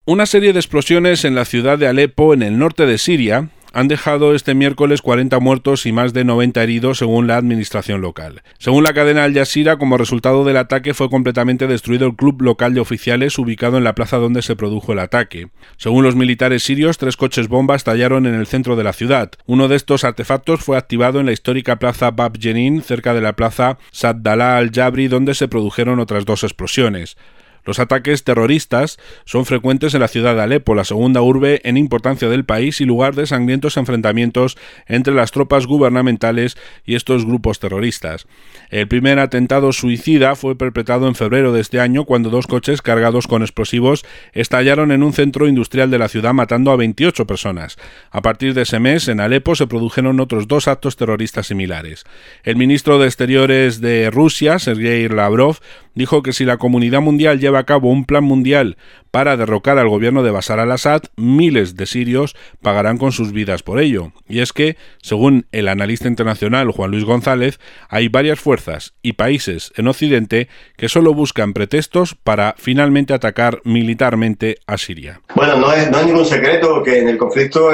Una serie de explosiones en la ciudad de Alepo, en el norte de Siria, han dejado este miércoles 40 muertos y más de 90 heridos, según la administración local. Según la cadena Al Jazeera, como resultado del ataque fue completamente destruido el club local de oficiales ubicado en la plaza donde se produjo el ataque. Según los militares sirios, 3 coches bomba estallaron en el centro de la ciudad. Uno de estos artefactos fue activado en la histórica plaza Bab Jenin, cerca de la plaza Saddallah al-Jabri, donde se produjeron otras 2 explosiones. Los ataques terroristas son frecuentes en la ciudad de Alepo, la segunda urbe en importancia del país y lugar de sangrientos enfrentamientos entre las tropas gubernamentales y estos grupos terroristas. El primer atentado suicida fue perpetrado en febrero de este año, cuando 2 coches cargados con explosivos estallaron en un centro industrial de la ciudad, matando a 28 personas. A partir de ese mes, en Alepo se produjeron otros 2 actos terroristas similares. El ministro de Exteriores de Rusia, Sergei Lavrov, dijo que si la comunidad mundial lleva a cabo un plan mundial para derrocar al gobierno de Bashar al-Assad, miles de sirios pagarán con sus vidas por ello. Y es que, según el analista internacional Juan Luis González, hay varias fuerzas y países en Occidente que solo buscan pretextos para finalmente atacar militarmente a Siria. Bueno, no es ningún secreto que en el conflicto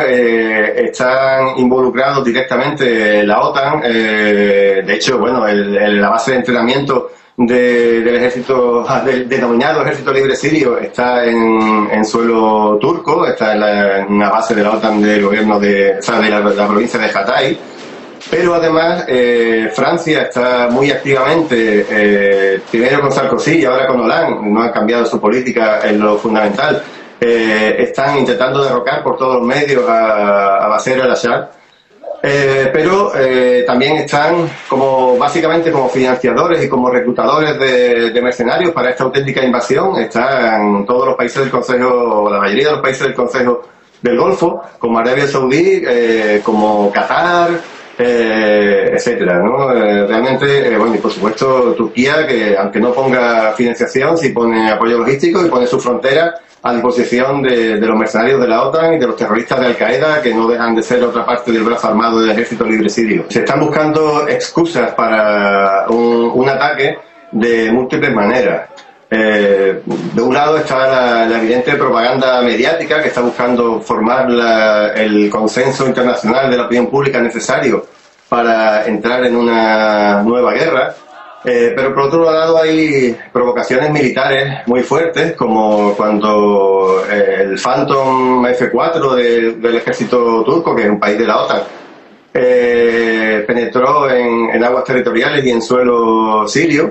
están involucrados directamente la OTAN. De hecho, bueno, la base de entrenamiento del ejército, del denominado Ejército Libre Sirio, está en suelo turco, está en una base de la OTAN del gobierno de la provincia de Hatay. Pero además Francia está muy activamente, primero con Sarkozy y ahora con Hollande, no han cambiado su política en lo fundamental. Están intentando derrocar por todos los medios a Bashar al-Assad. Pero también están básicamente como financiadores y como reclutadores de mercenarios para esta auténtica invasión. Están todos los países del Consejo, la mayoría de los países del Consejo del Golfo, como Arabia Saudí, como Qatar, etcétera, ¿no? Realmente, bueno, y por supuesto Turquía, que aunque no ponga financiación, sí pone apoyo logístico y pone su frontera a disposición de los mercenarios de la OTAN y de los terroristas de Al-Qaeda, que no dejan de ser otra parte del brazo armado del Ejército Libre Sirio. Se están buscando excusas para un ataque de múltiples maneras. De un lado está la evidente propaganda mediática, que está buscando formar el consenso internacional de la opinión pública necesario para entrar en una nueva guerra. Pero por otro lado hay provocaciones militares muy fuertes, como cuando el Phantom F-4 del ejército turco, que es un país de la OTAN, penetró en aguas territoriales y en suelo sirio.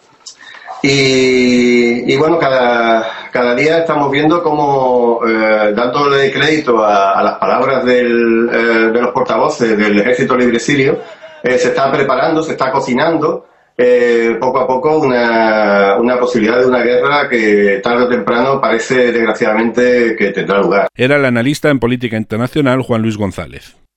Y bueno, cada día estamos viendo cómo, dándole crédito a las palabras de los portavoces del Ejército Libre Sirio, se está preparando, se está cocinando poco a poco una posibilidad de una guerra que tarde o temprano parece desgraciadamente que tendrá lugar. Era el analista en política internacional Juan Luis González.